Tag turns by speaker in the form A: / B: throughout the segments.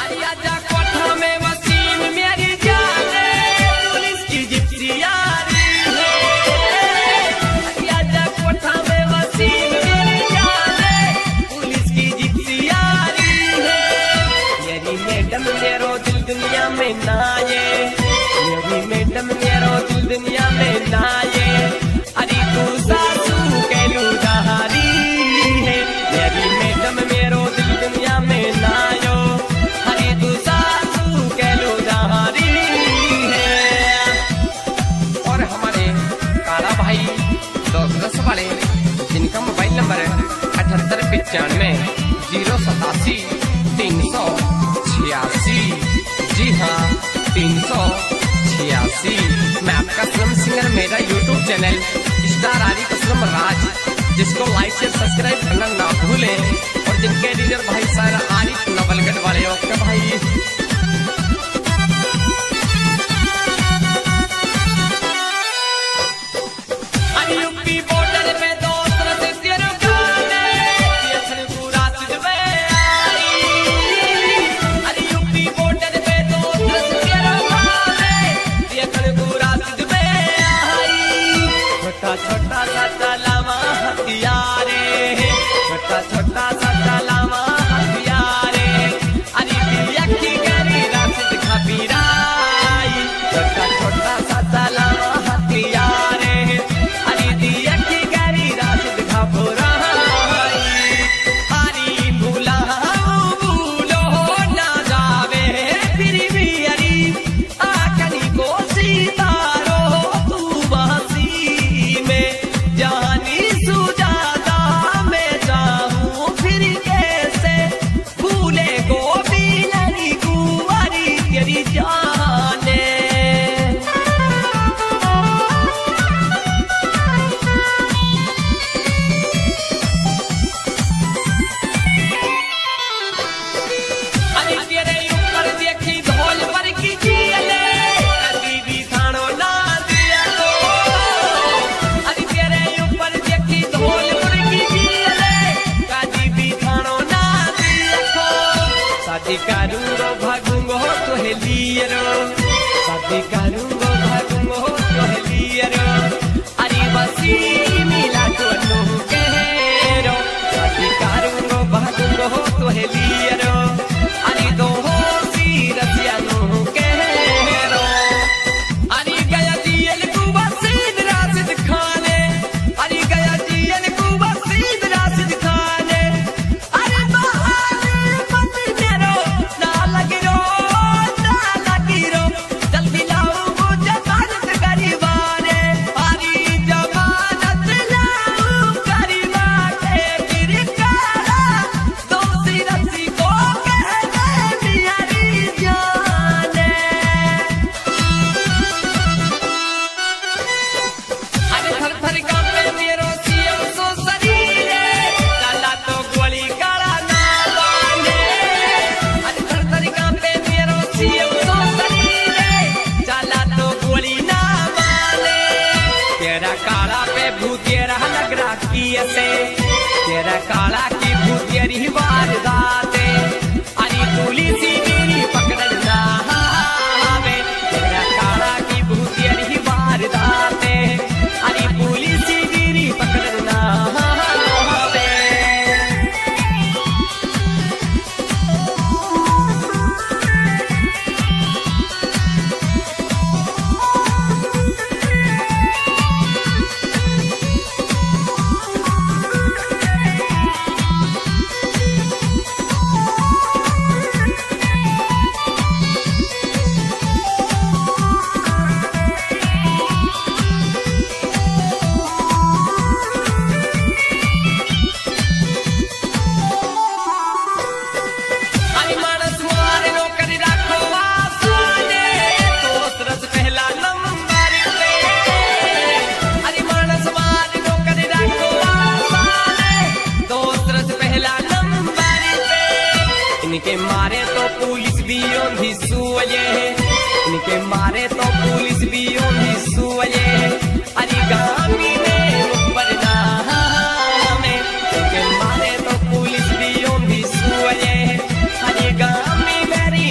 A: दुनिया में ना ये मेरी मैडम मेरो दिल दुनिया में ना ये अरे तू सासू कहलू दहारी है मेरी मैडम मेरो दिल दुनिया में ना यो अरे तू सासू कहलू दहारी है। और हमारे काला भाई 210 वाले जिनका मोबाइल नंबर है 7895 087 386। जी हाँ 386। मैं आपका सनम सिंगर, मेरा YouTube channel star Arif Aslam Raj, जिसको लाइक से सब्सक्राइब करना ना भूलें। और जिनके लीडर भाई सारा आरिफ नवलगढ़ वाले ओके भाई। छोटा सा चलावा हथियारे, छोटा छोटा सा चलावा हथियारे, अरे दिया की गरी राशिद खबीराई। छोटा छोटा सा चलावा हथियारे, अरे दिया की गरी राशिद खबीराई। अरे भूला भूलो ना जावे फिर भी अरे आखनी को सीतारो तू बासी जानी सुजाता मैं चाहूं फिर कैसे भूले गोपी नरी कुंवारी तेरी जाने। अरे तेरे ऊपर देखी धौल पर की जीले कभी भी थानो ना दिया तो। अरे तेरे ऊपर देखी धौल पर की जीले कभी भी थानो ना दिया तो। शादी करूंगो भागूंगो तो है लियरो, शादी करूंगो भागूंगो तो है लियरो। अरे बसी मिला तो नो कहो, शादी करूंगो भागूंगो तो है लियरो। अरे दो हो सी रसिया नो कहो। अरे गया जियल को वसीद राशिद खाने, अरे गया जियल को वसीद राशिद खाने। अरे बहाने मत मेरो ना लगी रो जल्दी लाओ वो जमानत गरीबाने। अरे जमानत लाओ गरीबाने फिर काला दोषी रसी को कहने मेरी जाने। अरे थर थर कांपे मेरो सीएम सो शरीरे, चला तो गोली काला ना बाने। अरे थर थर कांपे मेरो सीएम सो शरीरे, चला तो गोली ना बाने। तेरा काला पे भूतिया लग रहा की ऐसे, तेरा काला की भूतियरी वारदाते। अरे पुलिस मेरी पकड़ना हमें, तेरा काला की भूतियरी वारदाते। अरे पुलिस मेरी पकड़ना हमें। अरे मानस मारे नौकरी राखो आसाने, दोस्त रस पहला नंबर पे। अरे मानस मारे नौकरी राखो आसाने, दोस्त रस पहला नंबर पे। इनके मारे तो पुलिस भी ओंधी सुए, इनके मारे तो पुलिस भी ओंधी सुए। अरे गामी में ऊपर ना हमें, इनके मारे तो पुलिस भी ओंधी सुए। अरे गामी मेरी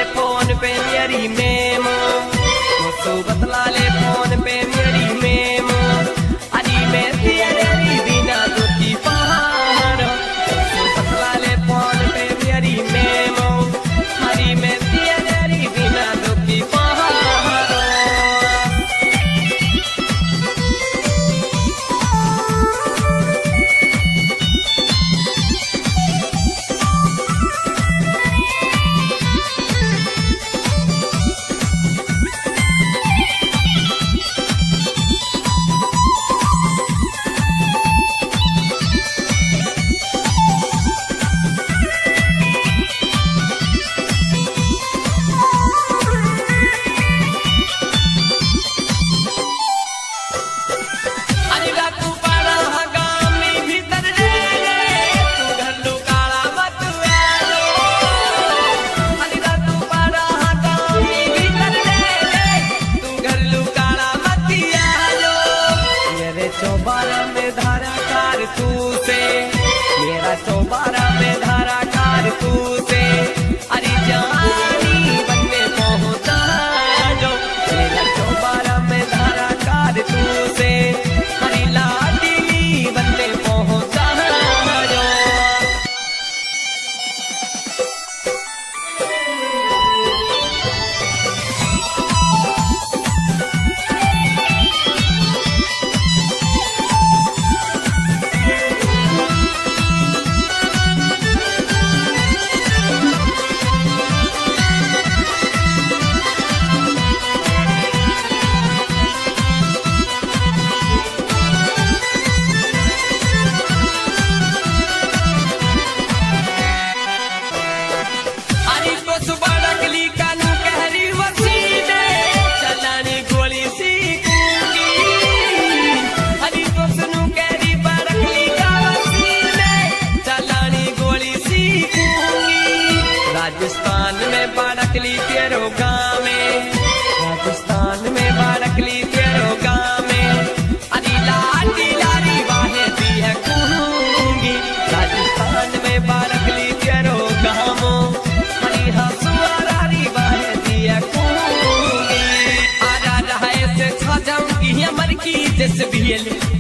A: ले फोन पे मेरी मेमो तो बतला ले फोन पे मेरी मेमो अरे मैं तेरे बिना दुखी पहाड़ तो बतला ले फोन पे मेरी मेमो अरे मैं तेरे बिना दुखी पहाड़ चौबारा में धारा कार तू से मेरा चौबारा में धारा कार तू से अरे जवानी बनने पहुंचा जो मेरा चौबारा में धारा कार तू से अरे लाडली बनने पहुंचा जो राजस्थान में बाड़कली तेरो गाँव में राजस्थान में बाड़कली तेरो गाँव में अरे लाडी लारी बाहे दी है कहूंगी राजस्थान में बाड़कली तेरो गाँव अरे हंसुआ रारी बाहे दी है कहूंगी आजा रहे से छा जाऊंगी हमर की जैसे भी